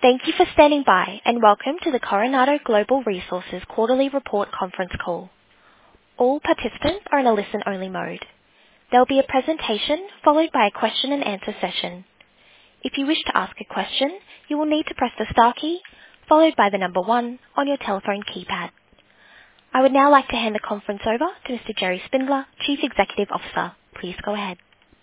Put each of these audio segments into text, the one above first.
Thank you for standing by, and welcome to the Coronado Global Resources Quarterly Report conference call. All participants are in a listen-only mode. There will be a presentation followed by a question and answer session. If you wish to ask a question, you will need to press the star key followed by the number 1 on your telephone keypad. I would now like to hand the conference over to Mr. Gerry Spindler, Chief Executive Officer. Please go ahead.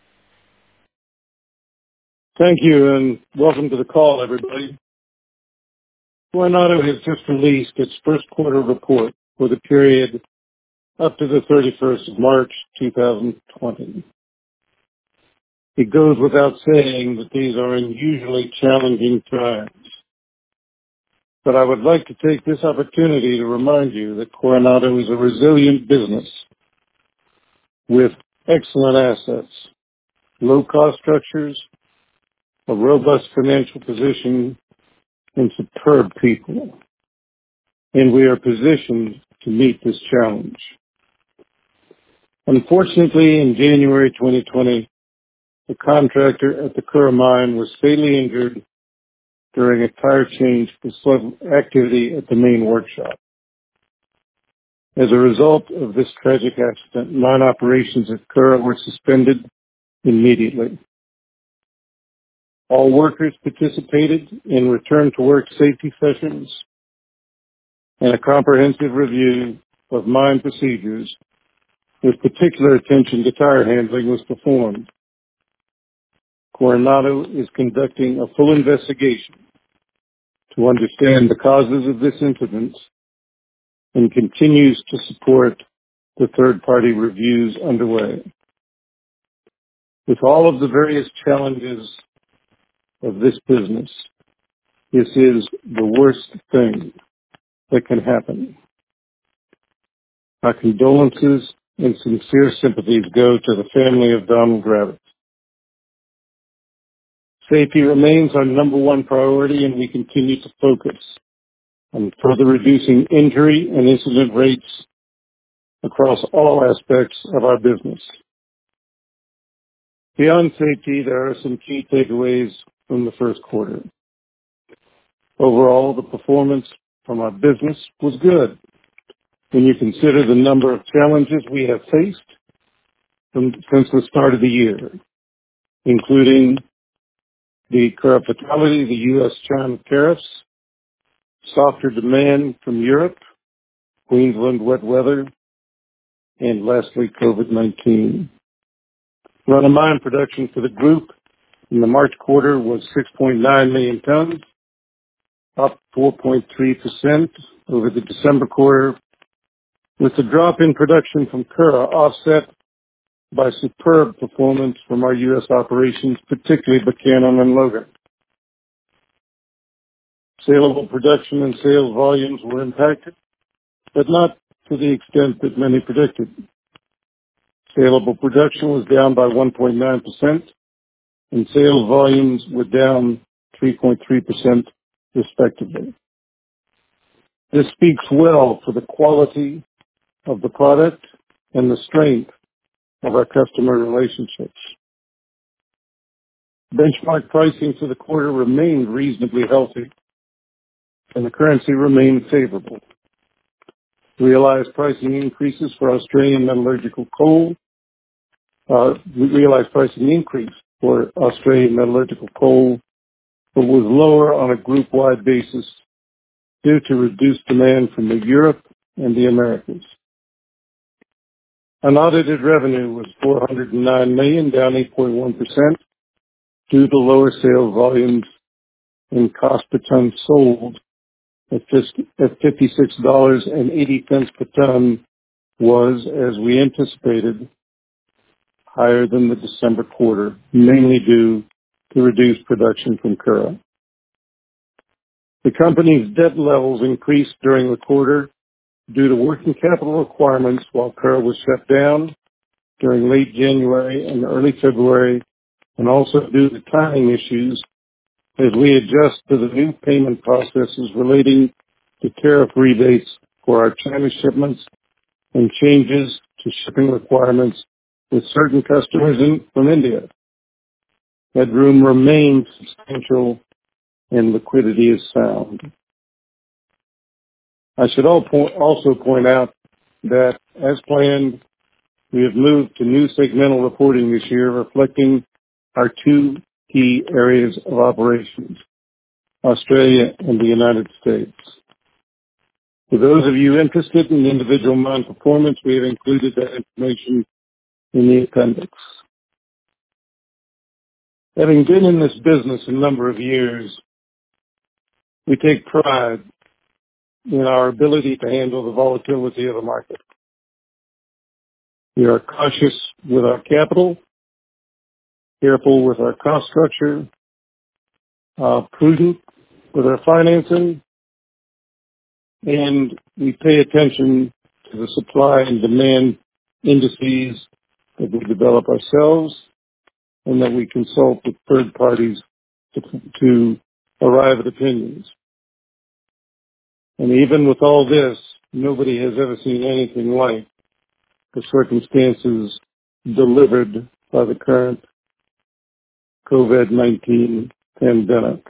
Thank you, and welcome to the call, everybody. Coronado has just released its first quarter report for the period up to the 31st of March 2020. It goes without saying that these are unusually challenging times. But I would like to take this opportunity to remind you that Coronado is a resilient business with excellent assets, low-cost structures, a robust financial position, and superb people. And we are positioned to meet this challenge. Unfortunately, in January 2020, the contractor at the Curragh mine was fatally injured during a tire change for slow activity at the main workshop. As a result of this tragic accident, mine operations at Curragh were suspended immediately. All workers participated in return to work safety sessions, and a comprehensive review of mine procedures with particular attention to tire handling was performed. Coronado is conducting a full investigation to understand the causes of this incident and continues to support the third-party reviews underway. With all of the various challenges of this business, this is the worst thing that can happen. Our condolences and sincere sympathies go to the family of Donald Gravitz. Safety remains our number one priority, and we continue to focus on further reducing injury and incident rates across all aspects of our business. Beyond safety, there are some key takeaways from the first quarter. Overall, the performance from our business was good when you consider the number of challenges we have faced since the start of the year, including the Curragh fatality, the U.S.-China tariffs, softer demand from Europe, Queensland wet weather, and lastly, COVID-19. Run-of-mine production for the group in the March quarter was 6.9 million tons, up 4.3% over the December quarter, with the drop in production from Curragh offset by superb performance from our U.S. operations, particularly Buchanan and Logan. Saleable production and sales volumes were impacted, but not to the extent that many predicted. Saleable production was down by 1.9%, and sales volumes were down 3.3% respectively. This speaks well for the quality of the product and the strength of our customer relationships. Benchmark pricing for the quarter remained reasonably healthy, and the currency remained favorable. Realized pricing increases for Australian metallurgical coal. Realized pricing increase for Australian metallurgical coal, but was lower on a group-wide basis due to reduced demand from Europe and the Americas. Unaudited revenue was $409 million, down 8.1%, due to lower sales volumes and cost per ton sold at $56.80 per ton was, as we anticipated, higher than the December quarter, mainly due to reduced production from Curragh. The company's debt levels increased during the quarter due to working capital requirements while Curragh was shut down during late January and early February, and also due to timing issues as we adjust to the new payment processes relating to tariff rebates for our China shipments and changes to shipping requirements with certain customers from India. Headroom remains substantial and liquidity is sound. I should also point out that, as planned, we have moved to new segmental reporting this year, reflecting our two key areas of operations, Australia and the United States. For those of you interested in individual mine performance, we have included that information in the appendix. Having been in this business a number of years, we take pride in our ability to handle the volatility of the market. We are cautious with our capital, careful with our cost structure, prudent with our financing, and we pay attention to the supply and demand indices that we develop ourselves and that we consult with third parties to arrive at opinions. And even with all this, nobody has ever seen anything like the circumstances delivered by the current COVID-19 pandemic.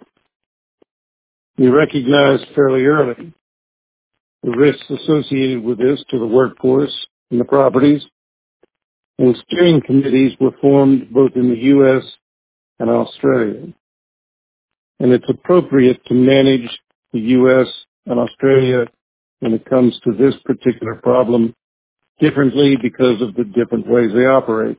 We recognized fairly early the risks associated with this to the workforce and the properties, and steering committees were formed both in the U.S. and Australia. And it's appropriate to manage the U.S. and Australia when it comes to this particular problem differently because of the different ways they operate.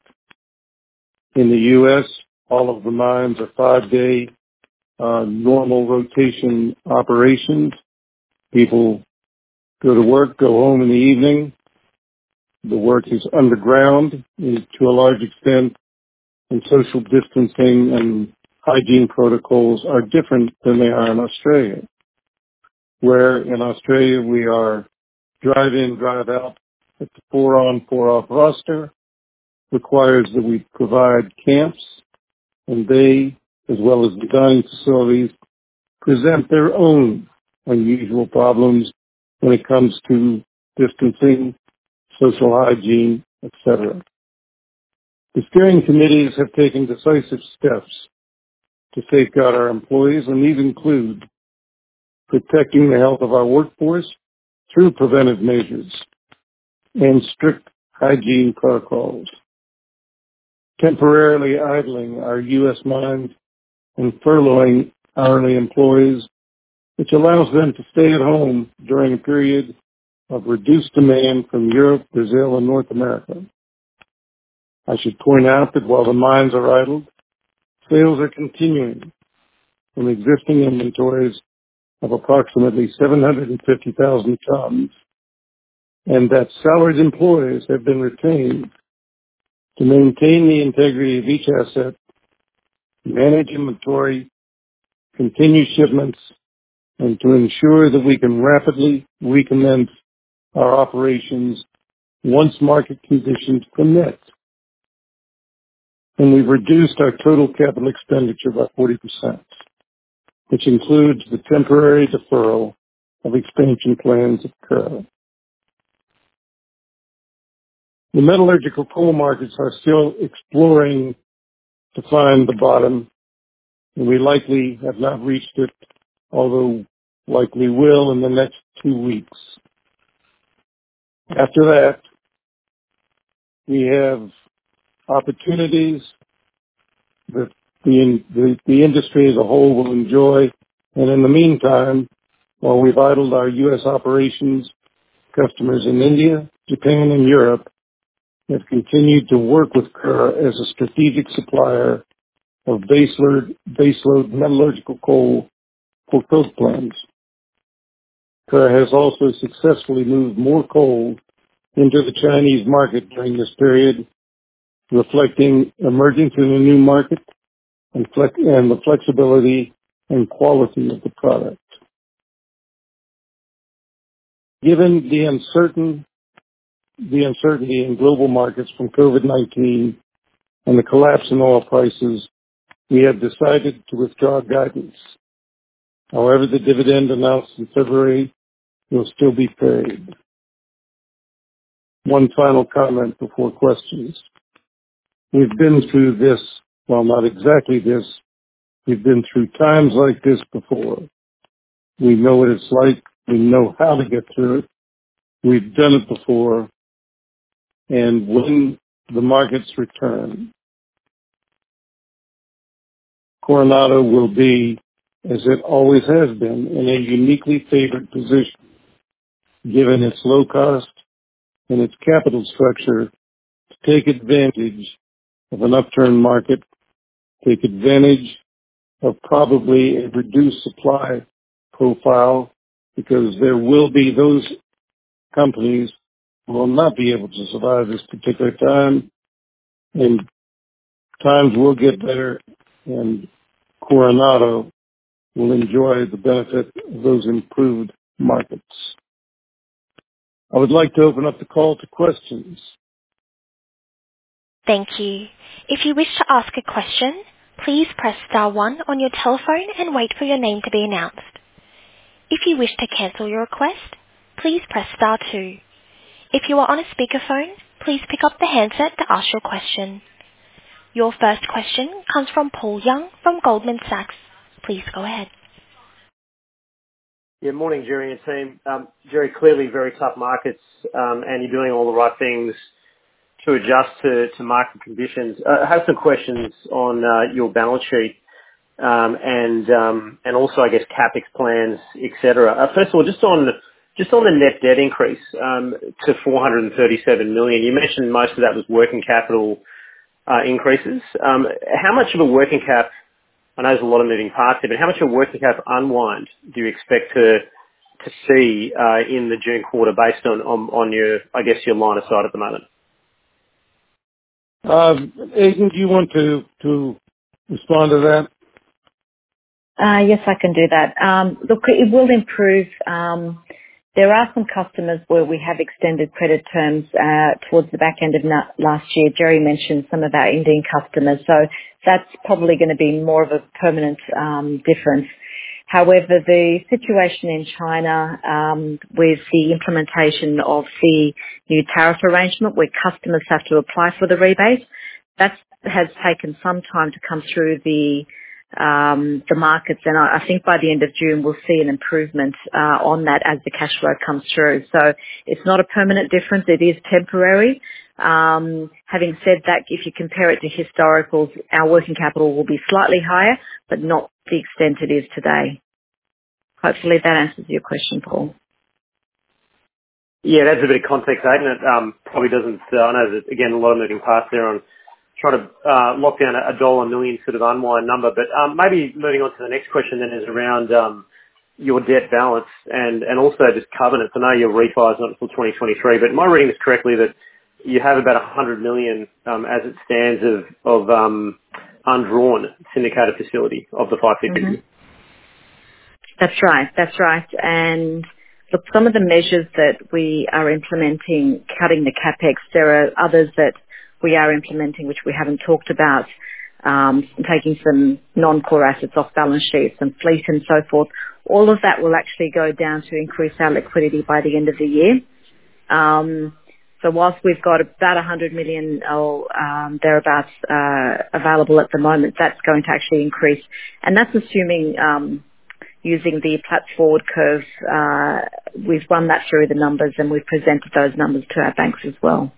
In the U.S., all of the mines are 5-day normal rotation operations. People go to work, go home in the evening. The work is underground to a large extent, and social distancing and hygiene protocols are different than they are in Australia, where in Australia we are drive in, drive out at the 4-on, 4-off roster, requires that we provide camps, and they, as well as the dining facilities, present their own unusual problems when it comes to distancing, social hygiene, etc. The steering committees have taken decisive steps to safeguard our employees, and these include protecting the health of our workforce through preventive measures and strict hygiene protocols, temporarily idling our U.S. mines and furloughing hourly employees, which allows them to stay at home during a period of reduced demand from Europe, Brazil, and North America. I should point out that while the mines are idled, sales are continuing from existing inventories of approximately 750,000 tons, and that salaried employees have been retained to maintain the integrity of each asset, manage inventory, continue shipments, and to ensure that we can rapidly recommence our operations once market conditions permit. And we've reduced our total capital expenditure by 40%, which includes the temporary deferral of expansion plans at Curragh. The metallurgical coal markets are still exploring to find the bottom, and we likely have not reached it, although likely will in the next 2 weeks. After that, we have opportunities that the industry as a whole will enjoy, and in the meantime, while we've idled our U.S. operations, customers in India, Japan, and Europe have continued to work with Curragh as a strategic supplier of baseload metallurgical coal for coke plants. Curragh has also successfully moved more coal into the Chinese market during this period, reflecting emergence in a new market and the flexibility and quality of the product. Given the uncertainty in global markets from COVID-19 and the collapse in oil prices, we have decided to withdraw guidance. However, the dividend announced in February will still be paid. One final comment before questions. We've been through this, well, not exactly this, We've been through times like this before. We know what it's like. We know how to get through it. We've done it before. And when the markets return, Coronado will be, as it always has been, in a uniquely favored position, given its low cost and its capital structure, to take advantage of an upturn market, take advantage of probably a reduced supply profile, because there will be those companies who will not be able to survive this particular time, and times will get better, and Coronado will enjoy the benefit of those improved markets. I would like to open up the call to questions. Thank you. If you wish to ask a question, please press star one on your telephone and wait for your name to be announced. If you wish to cancel your request, please press star two. If you are on a speakerphone, please pick up the handset to ask your question. Your first question comes from Paul Young from Goldman Sachs. Please go ahead. Yeah, morning, Jerry and team. Jerry, clearly very tough markets, and you're doing all the right things to adjust to market conditions. I have some questions on your balance sheet, and also, I guess, CapEx plans, etc. First of all, just on the net debt increase to 437 million, you mentioned most of that was working capital increases. How much of a working cap, I know there's a lot of moving parts here, but how much of a working cap unwind do you expect to see in the June quarter based on your, I guess, your line of sight at the moment? Aidan, do you want to respond to that? Yes, I can do that. Look, it will improve. There are some customers where we have extended credit terms towards the back end of last year. Jerry mentioned some of our Indian customers, so that's probably going to be more of a permanent difference. However, the situation in China with the implementation of the new tariff arrangement where customers have to apply for the rebate, that has taken some time to come through the markets, and I think by the end of June we'll see an improvement on that as the cash flow comes through. So it's not a permanent difference, it is temporary. Having said that, if you compare it to historicals, our working capital will be slightly higher, but not the extent it is today. Hopefully that answers your question, Paul. Yeah, that's a bit of context, Aidan. It probably doesn't, I know there's, again, a lot of moving parts there on trying to lock down a $1 million sort of unwind number. But maybe moving on to the next question then is around your debt balance and also just covenants. I know your refi is not until 2023, but am I reading this correctly that you have about $100 million as it stands of undrawn syndicated facility of the 550? Mm-hmm. That's right. And look, some of the measures that we are implementing, cutting the CapEx, there are others that we are implementing which we haven't talked about, taking some non-core assets off balance sheets and fleet and so forth. All of that will actually go down to increase our liquidity by the end of the year. So whilst we've got about 100 million or thereabouts available at the moment, that's going to actually increase. And that's assuming using the Platts forward curve. We've run that through the numbers and we've presented those numbers to our banks as well.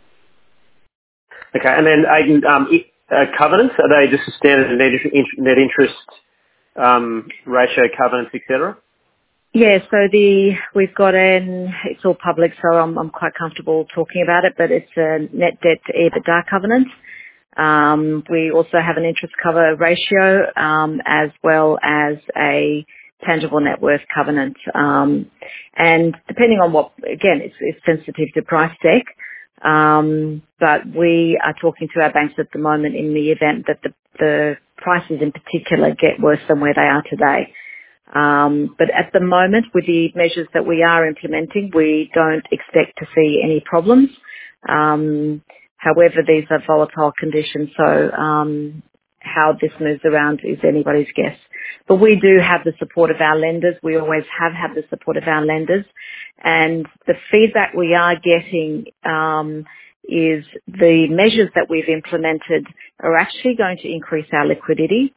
Okay, and then covenants, are they just a standard net interest ratio covenants, etc.? Yeah, so we've got it's all public, so I'm quite comfortable talking about it, but it's a net debt to EBITDA covenant. We also have an interest cover ratio, as well as a tangible net worth covenant. And depending on again, it's sensitive to price deck. But we are talking to our banks at the moment in the event that the prices in particular get worse than where they are today. But at the moment, with the measures that we are implementing, we don't expect to see any problems. However, these are volatile conditions, so how this moves around is anybody's guess. But we do have the support of our lenders. We always have had the support of our lenders. And the feedback we are getting is the measures that we've implemented are actually going to increase our liquidity.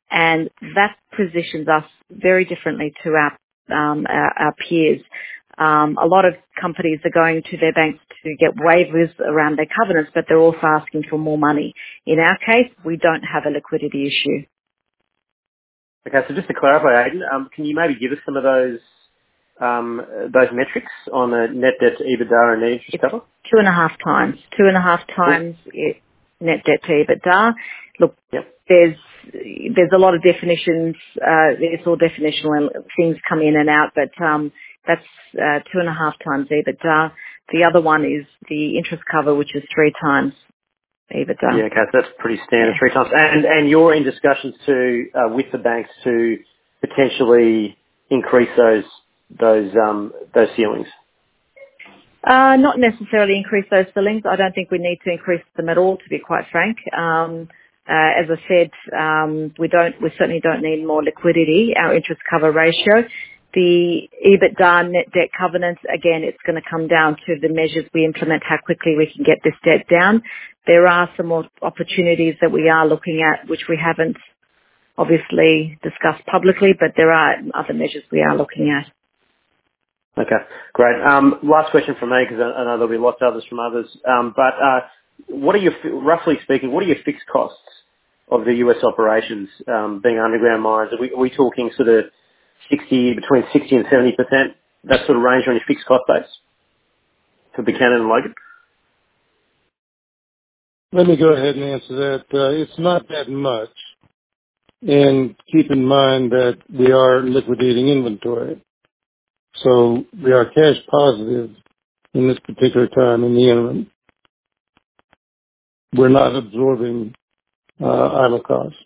and that positions us very differently to our peers. A lot of companies are going to their banks to get waivers around their covenants, but they're also asking for more money. In our case, we don't have a liquidity issue. Okay, so just to clarify, Aidan, can you maybe give us some of those metrics on the net debt to EBITDA and net interest cover? 2.5 times. 2.5 times net debt to EBITDA. Look, yep. There's a lot of definitions. It's all definitional and things come in and out, but that's 2.5 times EBITDA. The other one is the interest cover, which is 3 times EBITDA. Yeah, okay, so that's pretty standard, 3 times. And you're in discussions with the banks to potentially increase those ceilings? Not necessarily increase those ceilings. I don't think we need to increase them at all, to be quite frank. As I said, we certainly don't need more liquidity. Our interest cover ratio, the EBITDA net debt covenants, again, it's going to come down to the measures we implement, how quickly we can get this debt down. There are some more opportunities that we are looking at, which we haven't obviously discussed publicly, but there are other measures we are looking at. Okay, great. Last question from me, because I know there'll be lots of others from others. Roughly speaking, what are your fixed costs of the US operations, being underground mines? Are we talking sort of between 60 and 70%, that sort of range on your fixed cost base for Buchanan and Logan? Let me go ahead and answer that. It's not that much. And keep in mind that we are liquidating inventory. So we are cash positive in this particular time in the interim. We're not absorbing idle costs.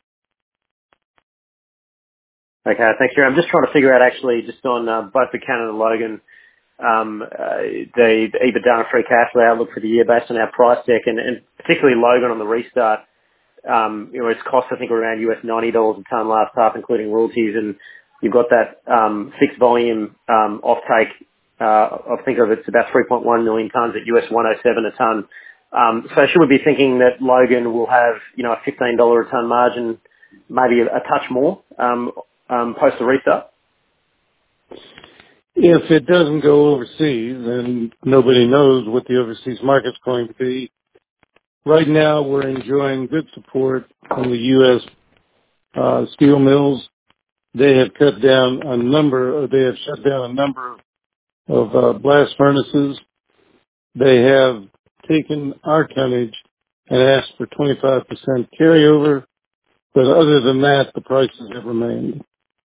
Okay, thanks, Jerry. I'm just trying to figure out actually just on both Buchanan and Logan, the EBITDA and free cash flow outlook for the year based on our price deck, and particularly Logan on the restart. Its cost, I think, around US $90 a tonne last half, including royalties, and you've got that fixed volume offtake. I think of it's about 3.1 million tonnes at US $107 a tonne. So should we be thinking that Logan will have, a $15 a tonne margin, maybe a touch more post the restart? If it doesn't go overseas, and nobody knows what the overseas market's going to be, right now we're enjoying good support from the U.S. Steel mills. They have shut down a number of blast furnaces. They have taken our tonnage and asked for 25% carryover, but other than that, the prices have remained.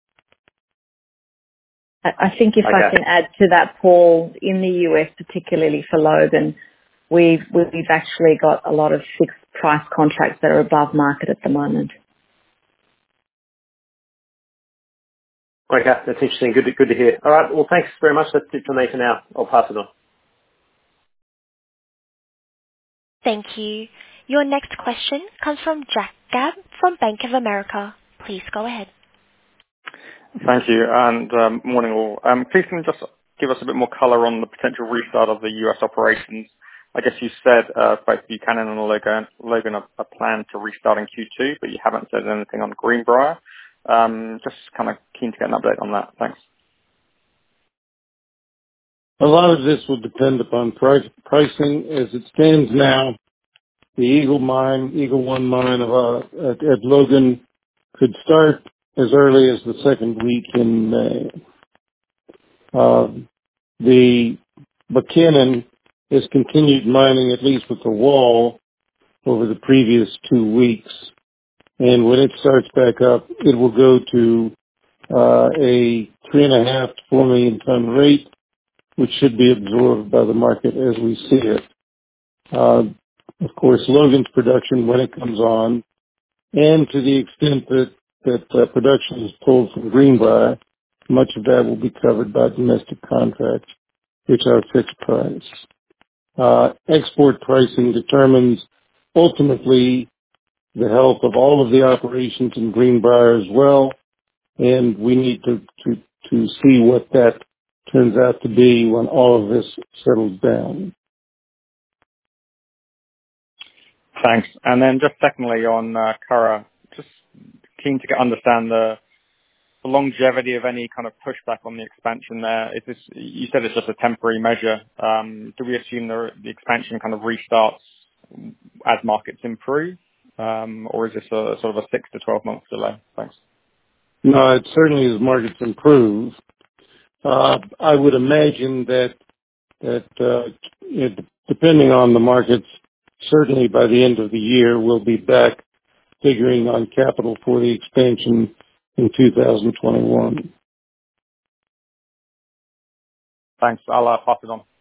I think if I can add to that, Paul, in the US, particularly for Logan, we've actually got a lot of fixed price contracts that are above market at the moment. Okay, that's interesting. Good to hear. All right, well, thanks very much. That's it for me for now. I'll pass it on. Thank you. Your next question comes from Jack Gabb from Bank of America. Please go ahead. Thank you, and morning all. Please can you just give us a bit more colour on the potential restart of the US operations? I guess you said both Buchanan and Logan are planned to restart in Q2, but you haven't said anything on Greenbrier. Just kind of keen to get an update on that. Thanks. A lot of this will depend upon pricing. As it stands now, the Eagle One mine at Logan could start as early as the second week in May. The Buchanan has continued mining, at least with the wall, over the previous 2 weeks. And when it starts back up, it will go to a 3.5 to 4 million ton rate, which should be absorbed by the market as we see it. Of course, Logan's production, when it comes on, and to the extent that production is pulled from Greenbrier, much of that will be covered by domestic contracts, which are fixed price. Export pricing determines ultimately the health of all of the operations in Greenbrier as well, and we need to see what that turns out to be when all of this settles down. Thanks. And then just secondly on Curragh, just keen to understand the longevity of any kind of pushback on the expansion there. Is this, you said it's just a temporary measure. Do we assume the expansion kind of restarts as markets improve, or is this a sort of a 6 to 12 month delay? Thanks. No, it certainly as markets improve. I would imagine that depending on the markets, certainly by the end of the year, we'll be back figuring on capital for the expansion in 2021. Thanks. I'll pass it on.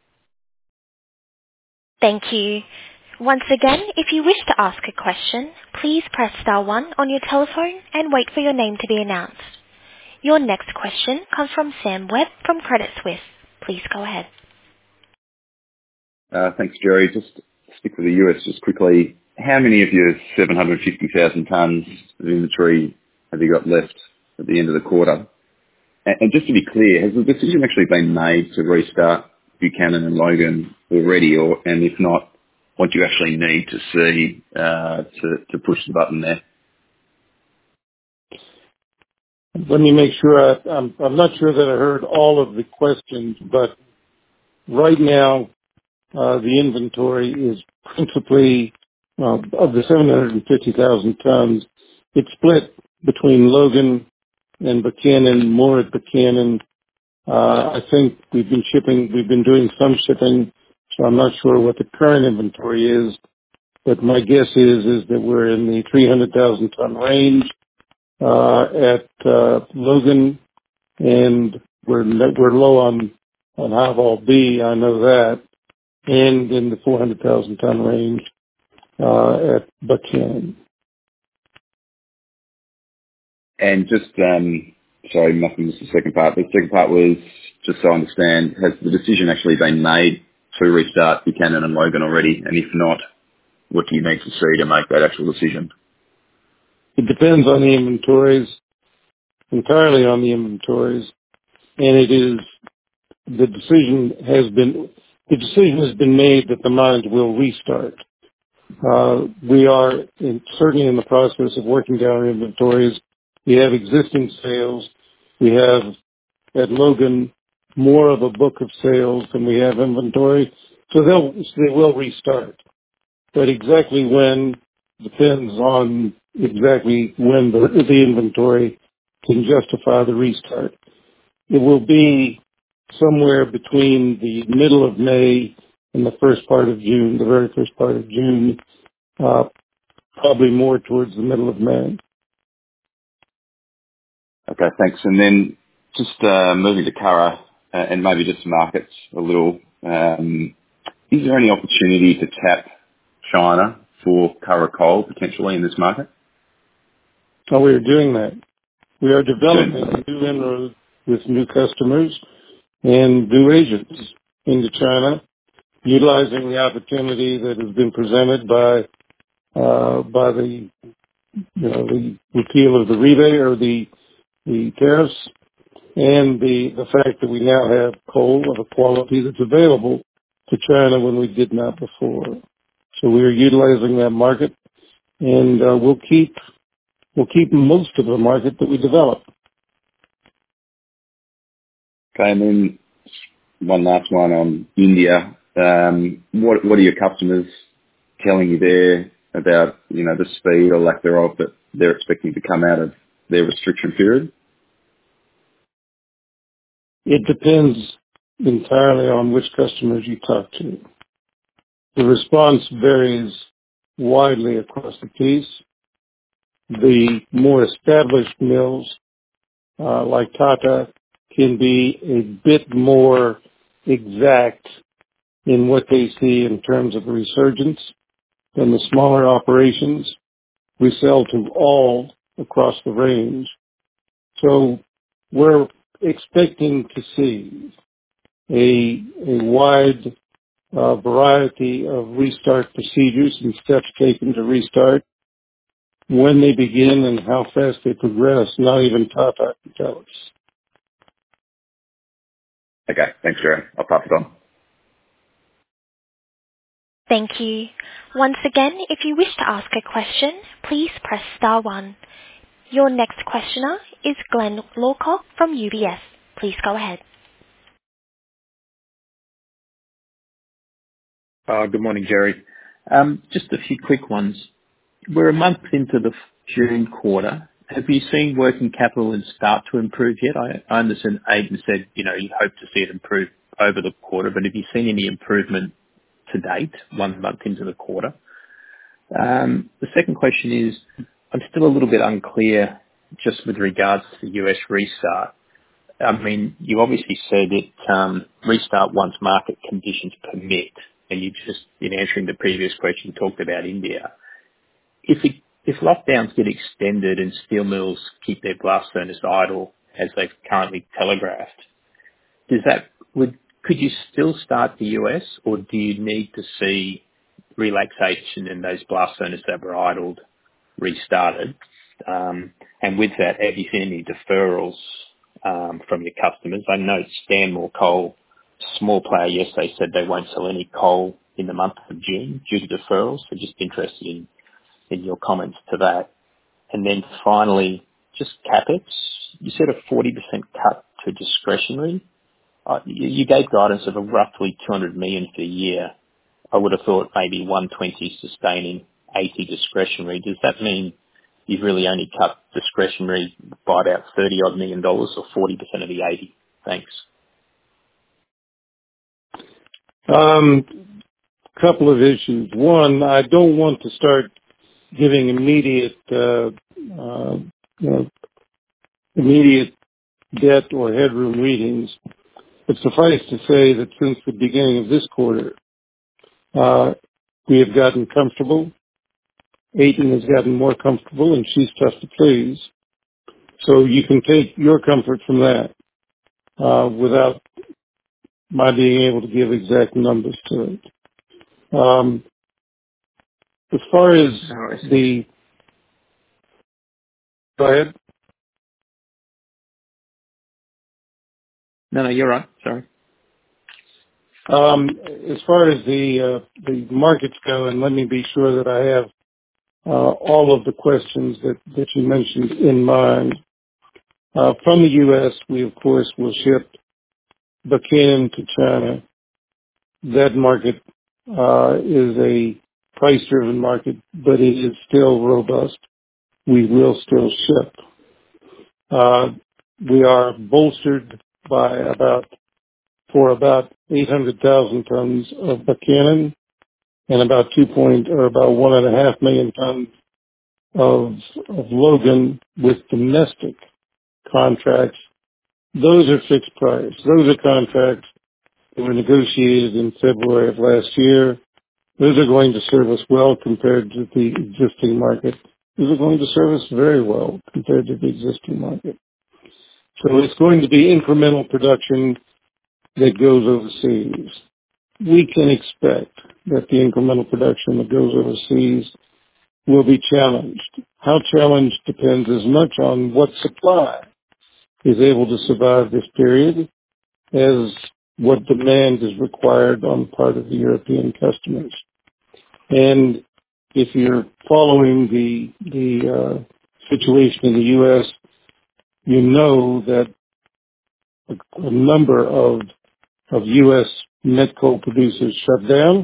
Thank you. Once again, if you wish to ask a question, please press star one on your telephone and wait for your name to be announced. Your next question comes from Sam Webb from Credit Suisse. Please go ahead. Thanks, Jerry. Just stick with the US just quickly. How many of your 750,000 tonnes of inventory have you got left at the end of the quarter? And just to be clear, has the decision actually been made to restart Buchanan and Logan already, and if not, what do you actually need to see to push the button there? Let me make sure. I'm not sure that I heard all of the questions, but right now the inventory is principally of the 750,000 tons. It's split between Logan and Buchanan, more at Buchanan. I think we've been doing some shipping, so I'm not sure what the current inventory is, but my guess is that we're in the 300,000 ton range at Logan, and we're low on High Vol B, I know that, and in the 400,000 ton range at Buchanan. And just, sorry, nothing, just the second part. The second part was, just so I understand, has the decision actually been made to restart Buchanan and Logan already? And if not, what do you need to see to make that actual decision? It depends on the inventories, entirely on the inventories, and the decision has been made that the mines will restart. We are certainly in the process of working down our inventories. We have existing sales. We have at Logan more of a book of sales than we have inventory, so they will restart. But exactly when depends on exactly when the inventory can justify the restart. It will be somewhere between the middle of May and the first part of June, the very first part of June, probably more towards the middle of May. Okay, thanks. And then just moving to Curragh and maybe just markets a little, is there any opportunity to tap China for Curragh coal potentially in this market? Oh, we are doing that. We are developing new inroads with new customers and new agents into China, utilizing the opportunity that has been presented by the repeal of the rebate or the tariffs, and the fact that we now have coal of a quality that's available to China when we did not before. So we are utilizing that market, and we'll keep most of the market that we develop. Okay, and then one last one on India. What are your customers telling you there about, the speed or lack thereof that they're expecting to come out of their restriction period? It depends entirely on which customers you talk to. The response varies widely across the piece. The more established mills, like Tata, can be a bit more exact in what they see in terms of a resurgence than the smaller operations. We sell to all across the range. So we're expecting to see a wide variety of restart procedures and steps taken to restart. When they begin and how fast they progress, not even Tata can tell us. Okay, thanks, Jerry. I'll pass it on. Thank you. Once again, if you wish to ask a question, please press star one. Your next questioner is Glenn Lawcock from UBS. Please go ahead. Good morning, Jerry. Just a few quick ones. We're a month into the June quarter. Have you seen working capital start to improve yet? I understand Aidan said, you hope to see it improve over the quarter, but have you seen any improvement to date, 1 month into the quarter? The second question is, I'm still a little bit unclear just with regards to the US restart. I mean, you obviously said it restart once market conditions permit, and you just, in answering the previous question, talked about India. If lockdowns get extended and steel mills keep their blast furnace idle as they've currently telegraphed, could you still start the US, or do you need to see relaxation in those blast furnaces that were idled restarted? And with that, have you seen any deferrals from your customers? I know Stanmore Coal, small player yesterday, said they won't sell any coal in the month of June due to deferrals. So just interested in your comments to that. And then finally, just CapEx. You said a 40% cut to discretionary. You gave guidance of a roughly 200 million for the year. I would have thought maybe 120 sustaining, 80 discretionary. Does that mean you've really only cut discretionary by about $30-odd million or 40% of the 80? Thanks. Couple of issues. One, I don't want to start giving immediate debt or headroom readings, but suffice to say that since the beginning of this quarter, we have gotten comfortable. Aidan has gotten more comfortable, and she's tough to please. So you can take your comfort from that without my being able to give exact numbers to it. As far as the... Go ahead. No, you're right. Sorry. As far as the markets go, and let me be sure that I have all of the questions that you mentioned in mind. From the U.S., we, of course, will ship Buchanan to China. That market is a price-driven market, but it is still robust. We will still ship. We are bolstered by about 800,000 tons of Buchanan and about 1.5 million tons of Logan with domestic contracts. Those are fixed price. Those are contracts that were negotiated in February of last year. Those are going to serve us well compared to the existing market. Those are going to serve us very well compared to the existing market. So it's going to be incremental production that goes overseas. We can expect that the incremental production that goes overseas will be challenged. How challenged depends as much on what supply is able to survive this period as what demand is required on the part of the European customers. And if you're following the situation in the U.S., you know that a number of U.S. met coal producers shut down.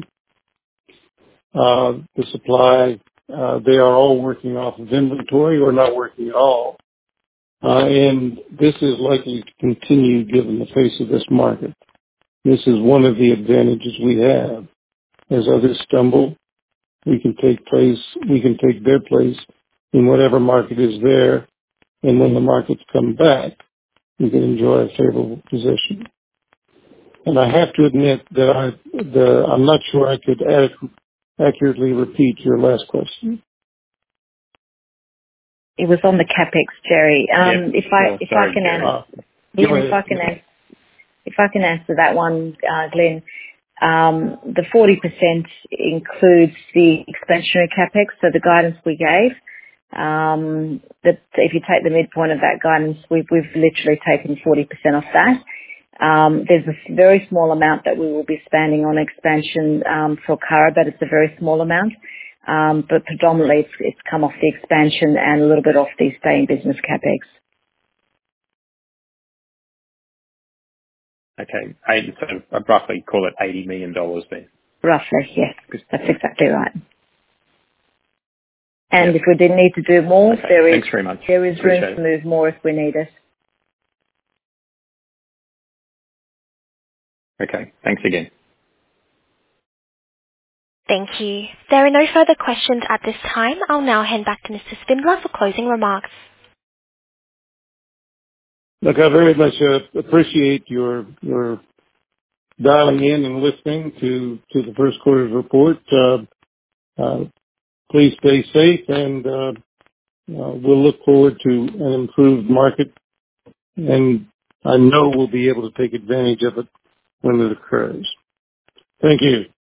The supply, they are all working off of inventory or not working at all. And this is likely to continue given the face of this market. This is one of the advantages we have. As others stumble, we can take their place in whatever market is there, and when the markets come back, we can enjoy a favorable position. And I have to admit that I'm not sure I could accurately repeat your last question. It was on the CapEx, Jerry. If I can answer that one, Glenn. The 40% includes the expansionary CapEx, so the guidance we gave. That if you take the midpoint of that guidance, we've literally taken 40% off that. There's a very small amount that we will be spending on expansion for Curragh, but it's a very small amount. but predominantly it's come off the expansion and a little bit off the stay in business CapEx. Okay. So I'd roughly call it $80 million then. Roughly, yes. That's exactly right. And if we did need to do more, okay. Thanks very much. There is room to move more if we need it. Okay. Thanks again. Thank you. There are no further questions at this time. I'll now hand back to Mr. Spindler for closing remarks. Look, I very much appreciate your dialing in and listening to the first quarter's report. Please stay safe, and we'll look forward to an improved market, and I know we'll be able to take advantage of it when it occurs. Thank you.